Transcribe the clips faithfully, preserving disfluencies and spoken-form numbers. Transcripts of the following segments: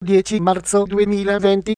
dieci marzo duemilaventi.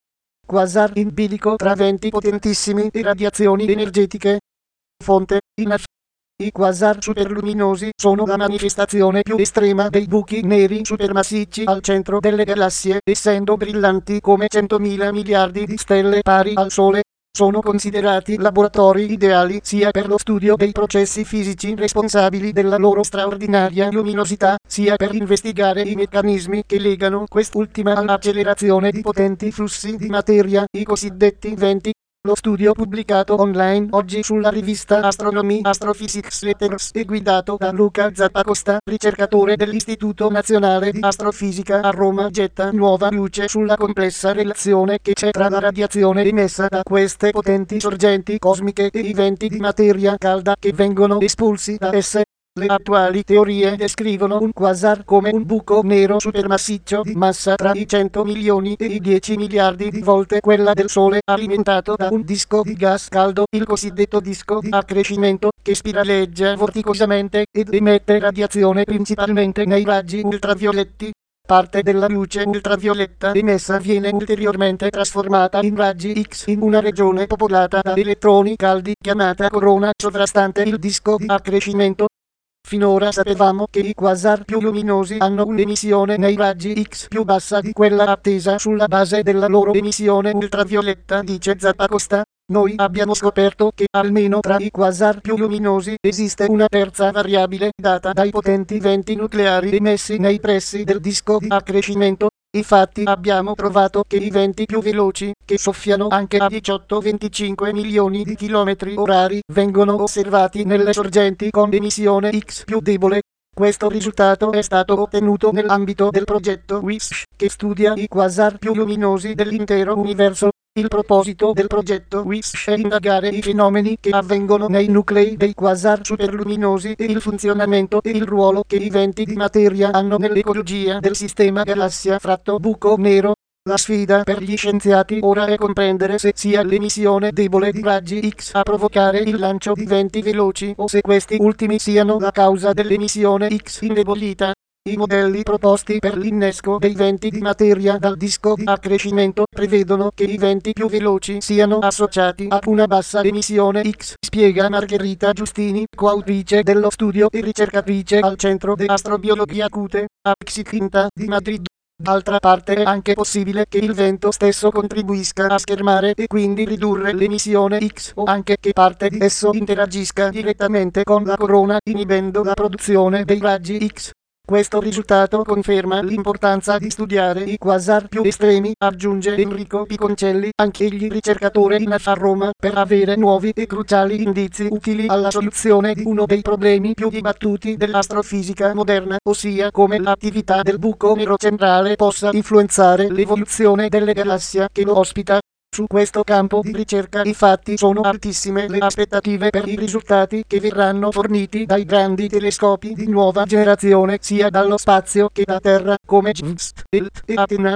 Quasar in bilico tra venti potentissimi e radiazioni energetiche. Fonte: I N A F. I quasar superluminosi sono la manifestazione più estrema dei buchi neri supermassicci al centro delle galassie, essendo brillanti come centomila miliardi di stelle pari al Sole. Sono considerati laboratori ideali sia per lo studio dei processi fisici responsabili della loro straordinaria luminosità, sia per investigare i meccanismi che legano quest'ultima all'accelerazione di potenti flussi di materia, i cosiddetti venti. Lo studio pubblicato online oggi sulla rivista Astronomy Astrophysics Letters e guidato da Luca Zappacosta, ricercatore dell'Istituto Nazionale di Astrofisica a Roma, getta nuova luce sulla complessa relazione che c'è tra la radiazione emessa da queste potenti sorgenti cosmiche e i venti di materia calda che vengono espulsi da esse. Le attuali teorie descrivono un quasar come un buco nero supermassiccio di massa tra i cento milioni e i dieci miliardi di volte quella del Sole, alimentato da un disco di gas caldo, il cosiddetto disco di accrescimento, che spiraleggia vorticosamente ed emette radiazione principalmente nei raggi ultravioletti. Parte della luce ultravioletta emessa viene ulteriormente trasformata in raggi X in una regione popolata da elettroni caldi chiamata corona sovrastante il disco di accrescimento. Finora sapevamo che i quasar più luminosi hanno un'emissione nei raggi X più bassa di quella attesa sulla base della loro emissione ultravioletta, dice Zappacosta. Noi abbiamo scoperto che almeno tra i quasar più luminosi esiste una terza variabile data dai potenti venti nucleari emessi nei pressi del disco di accrescimento. Infatti abbiamo provato che i venti più veloci, che soffiano anche a diciotto venticinque milioni di chilometri orari, vengono osservati nelle sorgenti con emissione X più debole. Questo risultato è stato ottenuto nell'ambito del progetto WISH, che studia i quasar più luminosi dell'intero universo. Il proposito del progetto WISH è indagare i fenomeni che avvengono nei nuclei dei quasar superluminosi e il funzionamento e il ruolo che i venti di materia hanno nell'ecologia del sistema galassia fratto buco nero. La sfida per gli scienziati ora è comprendere se sia l'emissione debole di raggi X a provocare il lancio di venti veloci o se questi ultimi siano la causa dell'emissione X indebolita. I modelli proposti per l'innesco dei venti di materia dal disco di accrescimento prevedono che i venti più veloci siano associati a una bassa emissione X, spiega Margherita Giustini, coautrice dello studio e ricercatrice al Centro di Astrobiologia Acute, a Psiquinta di Madrid. D'altra parte è anche possibile che il vento stesso contribuisca a schermare e quindi ridurre l'emissione X o anche che parte di esso interagisca direttamente con la corona inibendo la produzione dei raggi X. Questo risultato conferma l'importanza di studiare i quasar più estremi, aggiunge Enrico Piconcelli, anch'egli ricercatore in A F A Roma, per avere nuovi e cruciali indizi utili alla soluzione di uno dei problemi più dibattuti dell'astrofisica moderna, ossia come l'attività del buco nero centrale possa influenzare l'evoluzione delle galassie che lo ospita. Su questo campo di ricerca infatti sono altissime le aspettative per i risultati che verranno forniti dai grandi telescopi di nuova generazione sia dallo spazio che da terra, come James Webb e Athena.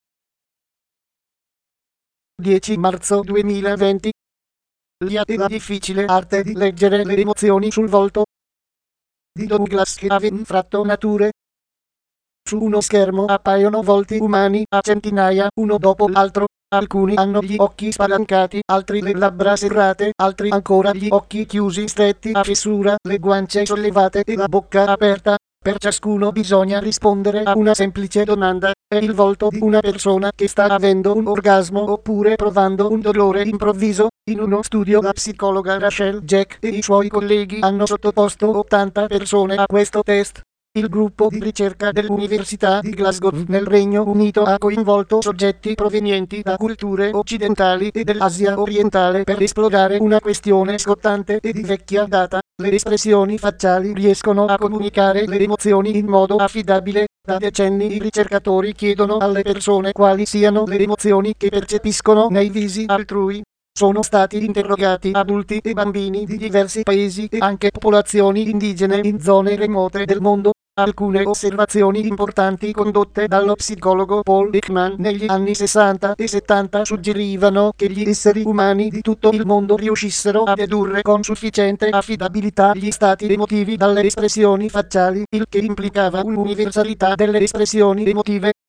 dieci marzo duemilaventi. L'I A e la difficile arte di leggere le emozioni sul volto di Douglas Haven Fratto Nature. Su uno schermo appaiono volti umani a centinaia, uno dopo l'altro. Alcuni hanno gli occhi spalancati, altri le labbra serrate, altri ancora gli occhi chiusi stretti a fessura, le guance sollevate e la bocca aperta. Per ciascuno bisogna rispondere a una semplice domanda: è il volto di una persona che sta avendo un orgasmo oppure provando un dolore improvviso? In uno studio la psicologa Rachel Jack e i suoi colleghi hanno sottoposto ottanta persone a questo test. Il gruppo di ricerca dell'Università di Glasgow nel Regno Unito ha coinvolto soggetti provenienti da culture occidentali e dell'Asia orientale per esplorare una questione scottante e di vecchia data: le espressioni facciali riescono a comunicare le emozioni in modo affidabile? Da decenni i ricercatori chiedono alle persone quali siano le emozioni che percepiscono nei visi altrui. Sono stati interrogati adulti e bambini di diversi paesi e anche popolazioni indigene in zone remote del mondo. Alcune osservazioni importanti condotte dallo psicologo Paul Ekman negli anni sessanta e settanta suggerivano che gli esseri umani di tutto il mondo riuscissero a dedurre con sufficiente affidabilità gli stati emotivi dalle espressioni facciali, il che implicava un'universalità delle espressioni emotive.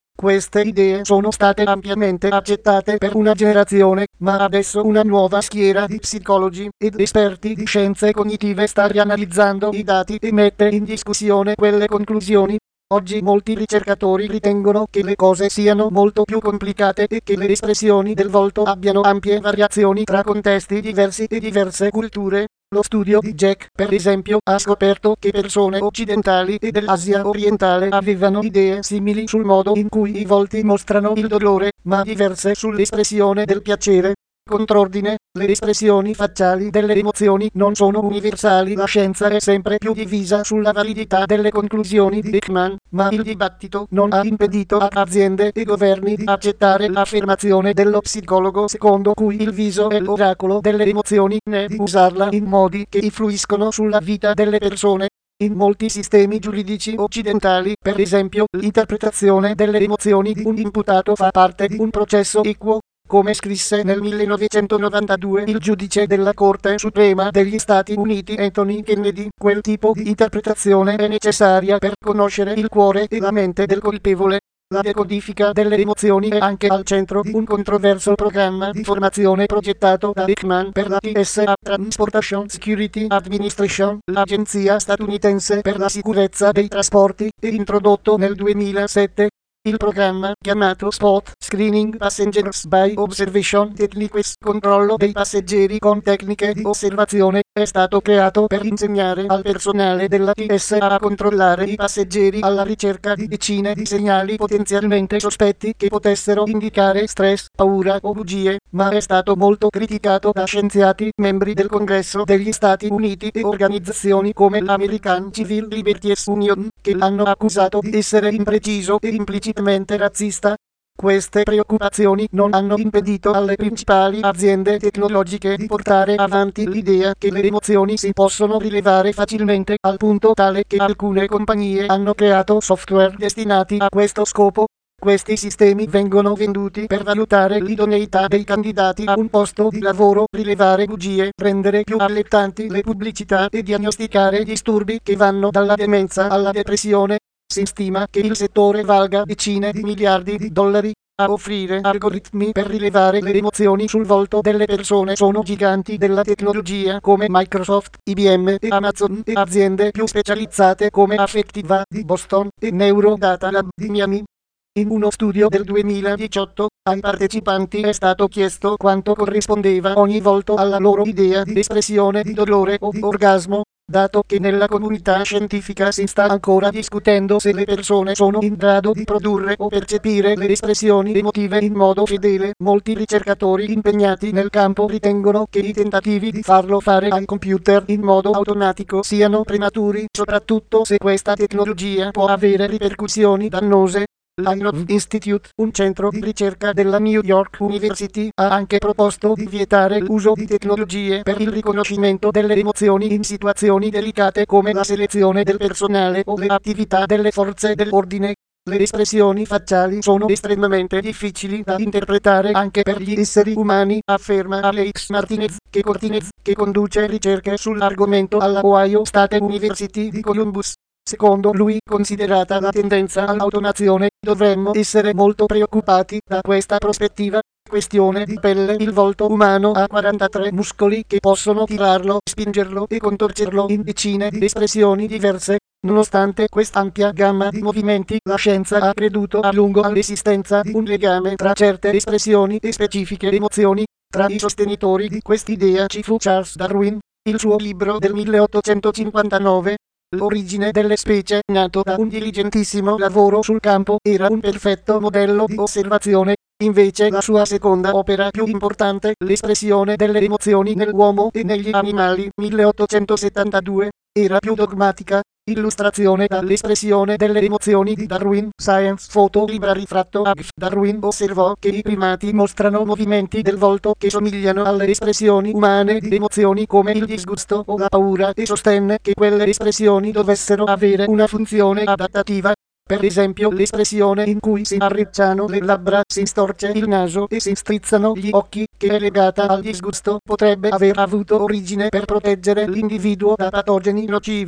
Queste idee sono state ampiamente accettate per una generazione, ma adesso una nuova schiera di psicologi ed esperti di scienze cognitive sta rianalizzando i dati e mette in discussione quelle conclusioni. Oggi molti ricercatori ritengono che le cose siano molto più complicate e che le espressioni del volto abbiano ampie variazioni tra contesti diversi e diverse culture. Lo studio di Jack, per esempio, ha scoperto che persone occidentali e dell'Asia orientale avevano idee simili sul modo in cui i volti mostrano il dolore, ma diverse sull'espressione del piacere. Contrordine, le espressioni facciali delle emozioni non sono universali. La scienza è sempre più divisa sulla validità delle conclusioni di Ekman, ma il dibattito non ha impedito a aziende e governi di accettare l'affermazione dello psicologo secondo cui il viso è l'oracolo delle emozioni, né di usarla in modi che influiscono sulla vita delle persone. In molti sistemi giuridici occidentali, per esempio, l'interpretazione delle emozioni di un imputato fa parte di un processo equo. Come scrisse nel millenovecentonovantadue il giudice della Corte Suprema degli Stati Uniti Anthony Kennedy, quel tipo di interpretazione è necessaria per conoscere il cuore e la mente del colpevole. La decodifica delle emozioni è anche al centro di un controverso programma di formazione progettato da Ekman per la T S A Transportation Security Administration, l'agenzia statunitense per la sicurezza dei trasporti, e introdotto nel duemilasette. Il programma, chiamato Spot Screening Passengers by Observation Techniques, controllo dei passeggeri con tecniche di osservazione, è stato creato per insegnare al personale della T S A a controllare i passeggeri alla ricerca di decine di segnali potenzialmente sospetti che potessero indicare stress, paura o bugie, ma è stato molto criticato da scienziati, membri del Congresso degli Stati Uniti e organizzazioni come l'American Civil Liberties Union, che l'hanno accusato di essere impreciso e implicitamente razzista. Queste preoccupazioni non hanno impedito alle principali aziende tecnologiche di portare avanti l'idea che le emozioni si possono rilevare facilmente, al punto tale che alcune compagnie hanno creato software destinati a questo scopo. Questi sistemi vengono venduti per valutare l'idoneità dei candidati a un posto di lavoro, rilevare bugie, rendere più allettanti le pubblicità e diagnosticare disturbi che vanno dalla demenza alla depressione. Si stima che il settore valga decine di miliardi di dollari. A offrire algoritmi per rilevare le emozioni sul volto delle persone sono giganti della tecnologia come Microsoft, I B M e Amazon, e aziende più specializzate come Affectiva di Boston e Neurodata Lab di Miami. In uno studio del duemiladiciotto, ai partecipanti è stato chiesto quanto corrispondeva ogni volto alla loro idea di espressione di dolore o di orgasmo. Dato che nella comunità scientifica si sta ancora discutendo se le persone sono in grado di produrre o percepire le espressioni emotive in modo fedele, molti ricercatori impegnati nel campo ritengono che i tentativi di farlo fare ai computer in modo automatico siano prematuri, soprattutto se questa tecnologia può avere ripercussioni dannose. L'Einhoff Institute, un centro di ricerca della New York University, ha anche proposto di vietare l'uso di tecnologie per il riconoscimento delle emozioni in situazioni delicate come la selezione del personale o le attività delle forze dell'ordine. Le espressioni facciali sono estremamente difficili da interpretare anche per gli esseri umani, afferma Alex Martinez, che Cortinez, che conduce ricerche sull'argomento alla Ohio State University di Columbus. Secondo lui, considerata la tendenza all'automazione, dovremmo essere molto preoccupati da questa prospettiva. Questione di pelle: il volto umano ha quarantatré muscoli che possono tirarlo, spingerlo e contorcerlo in decine di espressioni diverse. Nonostante quest'ampia gamma di movimenti, la scienza ha creduto a lungo all'esistenza di un legame tra certe espressioni e specifiche emozioni. Tra i sostenitori di quest'idea ci fu Charles Darwin. Il suo libro del milleottocentocinquantanove, L'origine delle specie, nato da un diligentissimo lavoro sul campo, era un perfetto modello di osservazione. Invece la sua seconda opera più importante, L'espressione delle emozioni nell'uomo e negli animali, milleottocentosettantadue, era più dogmatica. Illustrazione dall'espressione delle emozioni di Darwin, Science Photo Library Fratto A G F. Darwin osservò che i primati mostrano movimenti del volto che somigliano alle espressioni umane di emozioni come il disgusto o la paura, e sostenne che quelle espressioni dovessero avere una funzione adattativa. Per esempio, l'espressione in cui si arricciano le labbra, si storce il naso e si strizzano gli occhi, che è legata al disgusto, potrebbe aver avuto origine per proteggere l'individuo da patogeni nocivi.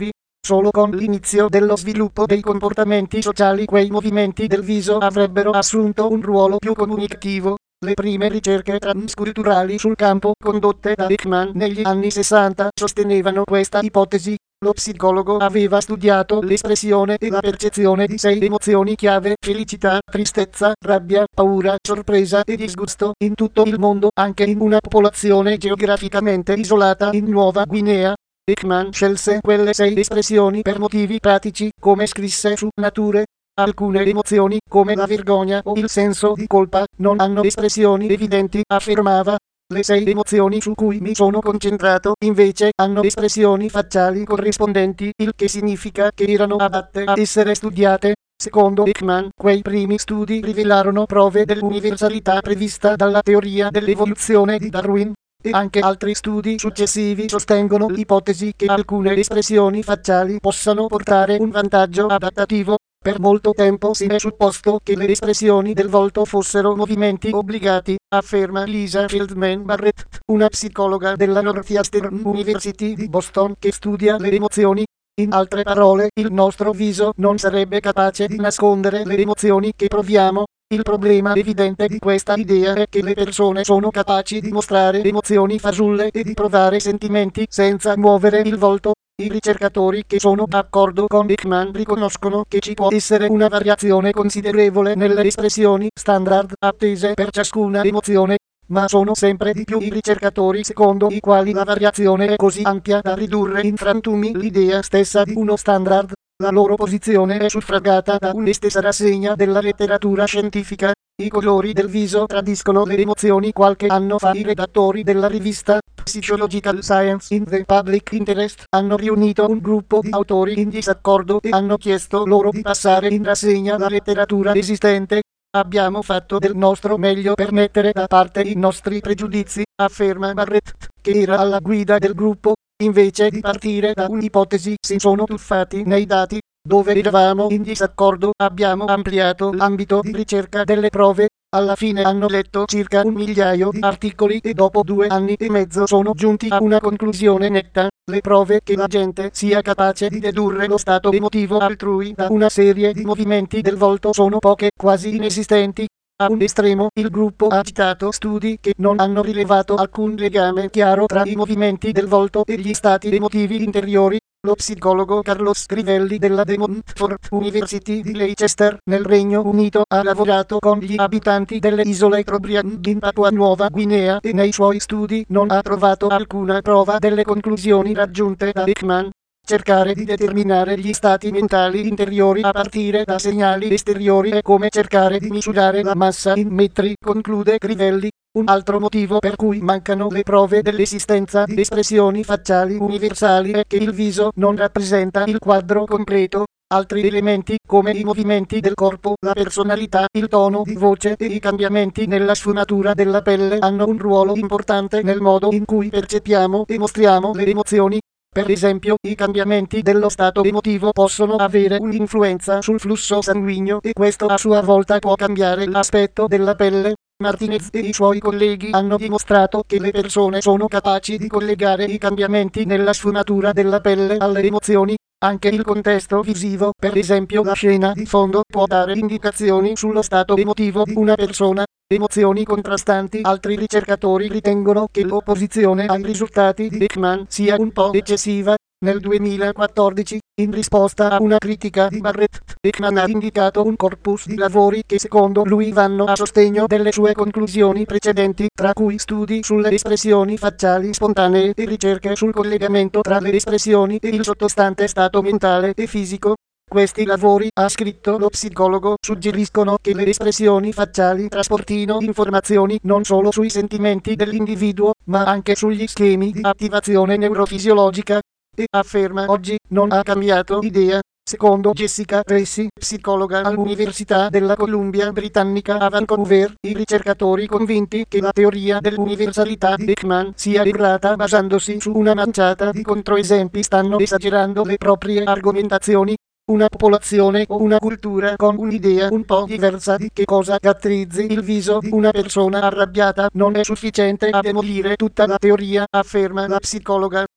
Solo con l'inizio dello sviluppo dei comportamenti sociali quei movimenti del viso avrebbero assunto un ruolo più comunicativo. Le prime ricerche transculturali sul campo condotte da Ekman negli anni sessanta sostenevano questa ipotesi. Lo psicologo aveva studiato l'espressione e la percezione di sei emozioni chiave: felicità, tristezza, rabbia, paura, sorpresa e disgusto in tutto il mondo, anche in una popolazione geograficamente isolata in Nuova Guinea. Ekman scelse quelle sei espressioni per motivi pratici, come scrisse su Nature. Alcune emozioni, come la vergogna o il senso di colpa, non hanno espressioni evidenti, affermava. Le sei emozioni su cui mi sono concentrato, invece, hanno espressioni facciali corrispondenti, il che significa che erano adatte a essere studiate. Secondo Ekman, quei primi studi rivelarono prove dell'universalità prevista dalla teoria dell'evoluzione di Darwin. E anche altri studi successivi sostengono l'ipotesi che alcune espressioni facciali possano portare un vantaggio adattativo. Per molto tempo si è supposto che le espressioni del volto fossero movimenti obbligati, afferma Lisa Feldman Barrett, una psicologa della Northeastern University di Boston che studia le emozioni. In altre parole, il nostro viso non sarebbe capace di nascondere le emozioni che proviamo. Il problema evidente di questa idea è che le persone sono capaci di mostrare emozioni fasulle e di provare sentimenti senza muovere il volto. I ricercatori che sono d'accordo con Ekman riconoscono che ci può essere una variazione considerevole nelle espressioni standard attese per ciascuna emozione, ma sono sempre di più i ricercatori secondo i quali la variazione è così ampia da ridurre in frantumi l'idea stessa di uno standard. La loro posizione è suffragata da un'estesa rassegna della letteratura scientifica. I colori del viso tradiscono le emozioni. Qualche anno fa i redattori della rivista Psychological Science in the Public Interest hanno riunito un gruppo di autori in disaccordo e hanno chiesto loro di passare in rassegna la letteratura esistente. Abbiamo fatto del nostro meglio per mettere da parte i nostri pregiudizi, afferma Barrett, che era alla guida del gruppo. Invece di partire da un'ipotesi si sono tuffati nei dati. Dove eravamo in disaccordo abbiamo ampliato l'ambito di ricerca delle prove. Alla fine hanno letto circa un migliaio di articoli e dopo due anni e mezzo sono giunti a una conclusione netta. Le prove che la gente sia capace di dedurre lo stato emotivo altrui da una serie di movimenti del volto sono poche, quasi inesistenti. A un estremo, il gruppo ha citato studi che non hanno rilevato alcun legame chiaro tra i movimenti del volto e gli stati emotivi interiori. Lo psicologo Carlos Crivelli della De Montfort University di Leicester, nel Regno Unito, ha lavorato con gli abitanti delle isole Trobriand in Papua Nuova Guinea e nei suoi studi non ha trovato alcuna prova delle conclusioni raggiunte da Ekman. Cercare di determinare gli stati mentali interiori a partire da segnali esteriori è come cercare di misurare la massa in metri, conclude Crivelli. Un altro motivo per cui mancano le prove dell'esistenza di espressioni facciali universali è che il viso non rappresenta il quadro completo. Altri elementi, come i movimenti del corpo, la personalità, il tono di voce e i cambiamenti nella sfumatura della pelle hanno un ruolo importante nel modo in cui percepiamo e mostriamo le emozioni. Per esempio, i cambiamenti dello stato emotivo possono avere un'influenza sul flusso sanguigno e questo a sua volta può cambiare l'aspetto della pelle. Martinez e i suoi colleghi hanno dimostrato che le persone sono capaci di collegare i cambiamenti nella sfumatura della pelle alle emozioni. Anche il contesto visivo, per esempio la scena di fondo, può dare indicazioni sullo stato emotivo di una persona. Emozioni contrastanti. Altri ricercatori ritengono che l'opposizione ai risultati di Ekman sia un po' eccessiva. Nel duemilaquattordici, in risposta a una critica di Barrett, Ekman ha indicato un corpus di lavori che secondo lui vanno a sostegno delle sue conclusioni precedenti, tra cui studi sulle espressioni facciali spontanee e ricerche sul collegamento tra le espressioni e il sottostante stato mentale e fisico. Questi lavori, ha scritto lo psicologo, suggeriscono che le espressioni facciali trasportino informazioni non solo sui sentimenti dell'individuo, ma anche sugli schemi di attivazione neurofisiologica. E afferma oggi non ha cambiato idea. Secondo Jessica Tracy, psicologa all'Università della Columbia Britannica a Vancouver, i ricercatori convinti che la teoria dell'universalità di Ekman sia errata basandosi su una manciata di controesempi stanno esagerando le proprie argomentazioni. Una popolazione o una cultura con un'idea un po' diversa di che cosa caratterizzi il viso di una persona arrabbiata non è sufficiente a demolire tutta la teoria, afferma la psicologa.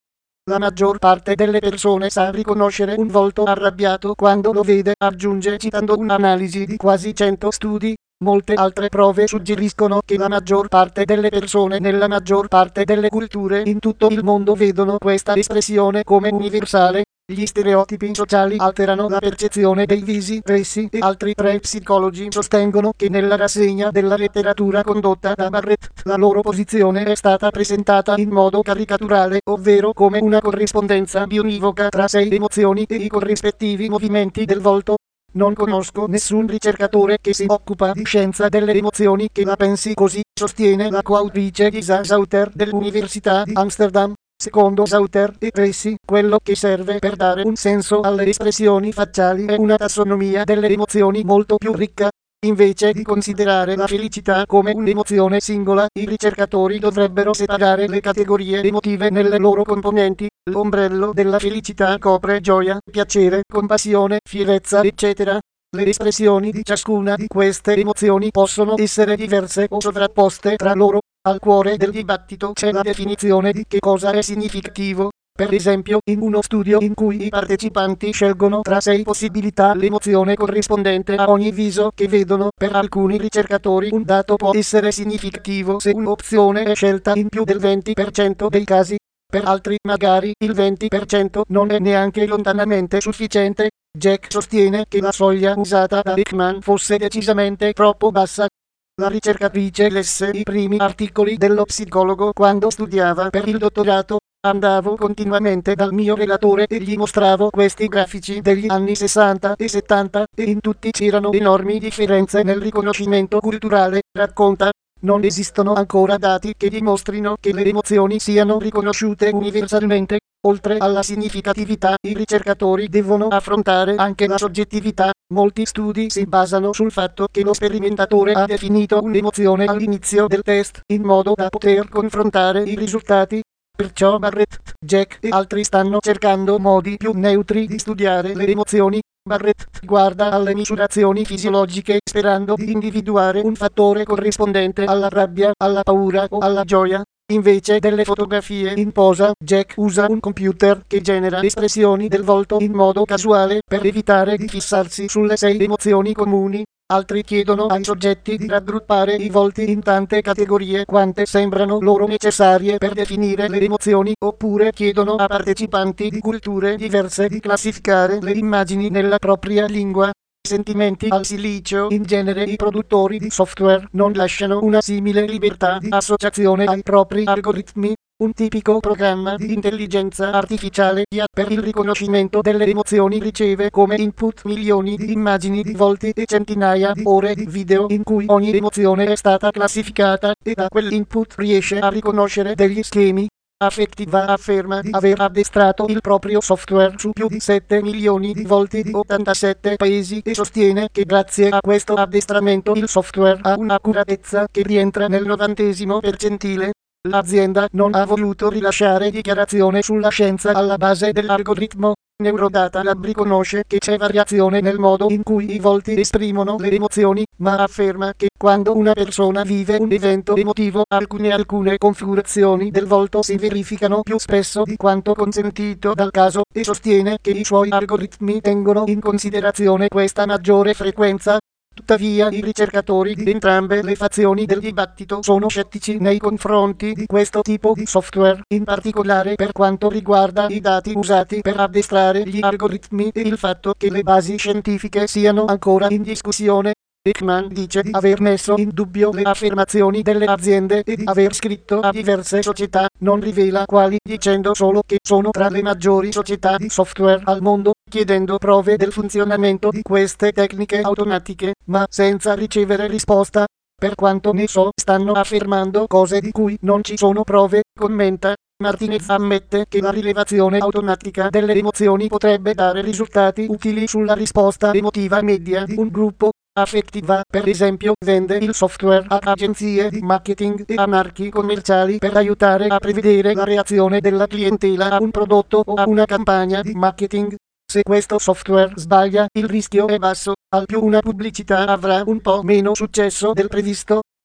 La maggior parte delle persone sa riconoscere un volto arrabbiato quando lo vede, aggiunge citando un'analisi di quasi cento studi. Molte altre prove suggeriscono che la maggior parte delle persone nella maggior parte delle culture in tutto il mondo vedono questa espressione come universale. Gli stereotipi sociali alterano la percezione dei visi. Tracy e altri tre psicologi sostengono che nella rassegna della letteratura condotta da Barrett la loro posizione è stata presentata in modo caricaturale, ovvero come una corrispondenza bionivoca tra sei emozioni e i corrispettivi movimenti del volto. Non conosco nessun ricercatore che si occupa di scienza delle emozioni che la pensi così, sostiene la coautrice Isa Sauter dell'Università di Amsterdam. Secondo Sauter e Tracy, quello che serve per dare un senso alle espressioni facciali è una tassonomia delle emozioni molto più ricca. Invece di considerare la felicità come un'emozione singola, i ricercatori dovrebbero separare le categorie emotive nelle loro componenti. L'ombrello della felicità copre gioia, piacere, compassione, fierezza, eccetera. Le espressioni di ciascuna di queste emozioni possono essere diverse o sovrapposte tra loro. Al cuore del dibattito c'è la definizione di che cosa è significativo. Per esempio, in uno studio in cui i partecipanti scelgono tra sei possibilità l'emozione corrispondente a ogni viso che vedono, per alcuni ricercatori un dato può essere significativo se un'opzione è scelta in più del venti per cento dei casi. Per altri, magari, il venti per cento non è neanche lontanamente sufficiente. Jack sostiene che la soglia usata da Ekman fosse decisamente troppo bassa. La ricercatrice lesse i primi articoli dello psicologo quando studiava per il dottorato. Andavo continuamente dal mio relatore e gli mostravo questi grafici degli anni sessanta e settanta, e in tutti c'erano enormi differenze nel riconoscimento culturale. Racconta. Non esistono ancora dati che dimostrino che le emozioni siano riconosciute universalmente. Oltre alla significatività, i ricercatori devono affrontare anche la soggettività. Molti studi si basano sul fatto che lo sperimentatore ha definito un'emozione all'inizio del test, in modo da poter confrontare i risultati. Perciò Barrett, Jack e altri stanno cercando modi più neutri di studiare le emozioni. Barrett guarda alle misurazioni fisiologiche sperando di individuare un fattore corrispondente alla rabbia, alla paura o alla gioia. Invece delle fotografie in posa, Jack usa un computer che genera espressioni del volto in modo casuale per evitare di fissarsi sulle sei emozioni comuni. Altri chiedono ai soggetti di raggruppare i volti in tante categorie quante sembrano loro necessarie per definire le emozioni, oppure chiedono a partecipanti di culture diverse di classificare le immagini nella propria lingua. Sentimenti al silicio. In genere i produttori di software non lasciano una simile libertà di associazione ai propri algoritmi. Un tipico programma di intelligenza artificiale I A per il riconoscimento delle emozioni riceve come input milioni di immagini di volti e centinaia di ore di video in cui ogni emozione è stata classificata, e da quell'input riesce a riconoscere degli schemi. Affectiva afferma di aver addestrato il proprio software su più di sette milioni di volti di ottantasette paesi e sostiene che grazie a questo addestramento il software ha un'accuratezza che rientra nel novantesimo percentile. L'azienda non ha voluto rilasciare dichiarazione sulla scienza alla base dell'algoritmo. Neurodata Lab riconosce che c'è variazione nel modo in cui i volti esprimono le emozioni, ma afferma che quando una persona vive un evento emotivo, alcune alcune configurazioni del volto si verificano più spesso di quanto consentito dal caso, e sostiene che i suoi algoritmi tengono in considerazione questa maggiore frequenza. Tuttavia i ricercatori di entrambe le fazioni del dibattito sono scettici nei confronti di questo tipo di software, in particolare per quanto riguarda i dati usati per addestrare gli algoritmi e il fatto che le basi scientifiche siano ancora in discussione. Ekman dice di aver messo in dubbio le affermazioni delle aziende e di aver scritto a diverse società, non rivela quali, dicendo solo che sono tra le maggiori società di software al mondo, chiedendo prove del funzionamento di queste tecniche automatiche, ma senza ricevere risposta. Per quanto ne so, stanno affermando cose di cui non ci sono prove, commenta. Martinez ammette che la rilevazione automatica delle emozioni potrebbe dare risultati utili sulla risposta emotiva media di un gruppo. Affectiva, per esempio, vende il software a agenzie di marketing e a marchi commerciali per aiutare a prevedere la reazione della clientela a un prodotto o a una campagna di marketing. Se questo software sbaglia, il rischio è basso, al più una pubblicità avrà un po' meno successo del previsto.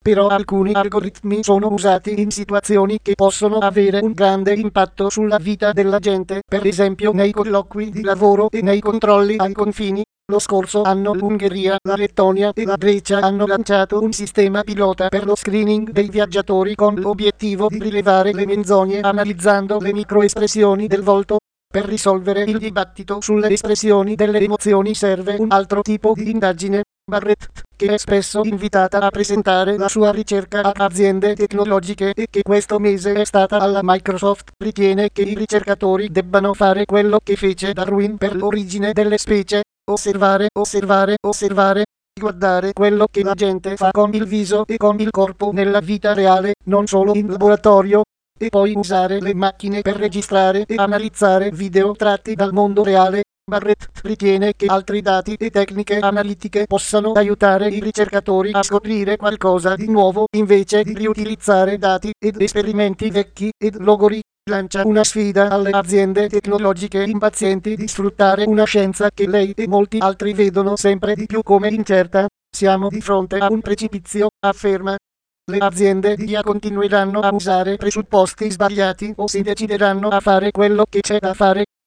Però alcuni algoritmi sono usati in situazioni che possono avere un grande impatto sulla vita della gente, per esempio nei colloqui di lavoro e nei controlli ai confini. Lo scorso anno l'Ungheria, la Lettonia e la Grecia hanno lanciato un sistema pilota per lo screening dei viaggiatori con l'obiettivo di rilevare le menzogne analizzando le microespressioni del volto. Per risolvere il dibattito sulle espressioni delle emozioni serve un altro tipo di indagine. Barrett, che è spesso invitata a presentare la sua ricerca a aziende tecnologiche e che questo mese è stata alla Microsoft, ritiene che i ricercatori debbano fare quello che fece Darwin per l'origine delle specie: osservare, osservare, osservare, guardare quello che la gente fa con il viso e con il corpo nella vita reale, non solo in laboratorio, e poi usare le macchine per registrare e analizzare video tratti dal mondo reale. Barrett ritiene che altri dati e tecniche analitiche possano aiutare i ricercatori a scoprire qualcosa di nuovo invece di riutilizzare dati ed esperimenti vecchi ed logori. Lancia una sfida alle aziende tecnologiche impazienti di sfruttare una scienza che lei e molti altri vedono sempre di più come incerta. Siamo di fronte a un precipizio, afferma. Le aziende di I A continueranno a usare presupposti sbagliati o si decideranno a fare quello che c'è da fare.